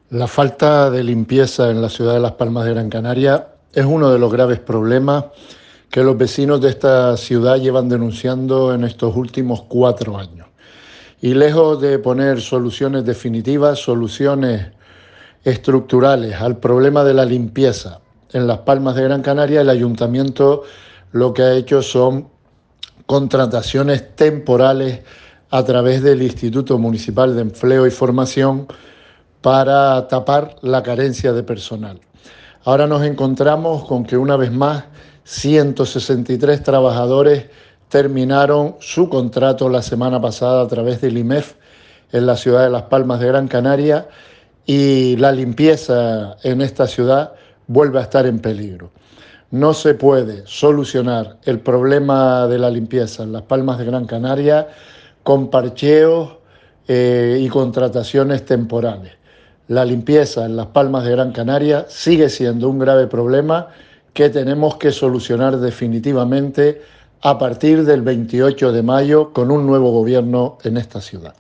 La falta de limpieza en la ciudad de Las Palmas de Gran Canaria es uno de los graves problemas que los vecinos de esta ciudad llevan denunciando en estos últimos 4 años. Y lejos de poner soluciones definitivas, soluciones estructurales al problema de la limpieza en Las Palmas de Gran Canaria, el ayuntamiento lo que ha hecho son contrataciones temporales a través del Instituto Municipal de Empleo y Formación para tapar la carencia de personal. Ahora nos encontramos con que una vez más 163 trabajadores terminaron su contrato la semana pasada a través del IMEF en la ciudad de Las Palmas de Gran Canaria y la limpieza en esta ciudad vuelve a estar en peligro. No se puede solucionar el problema de la limpieza en Las Palmas de Gran Canaria con parcheos y contrataciones temporales. La limpieza en Las Palmas de Gran Canaria sigue siendo un grave problema que tenemos que solucionar definitivamente a partir del 28 de mayo con un nuevo gobierno en esta ciudad.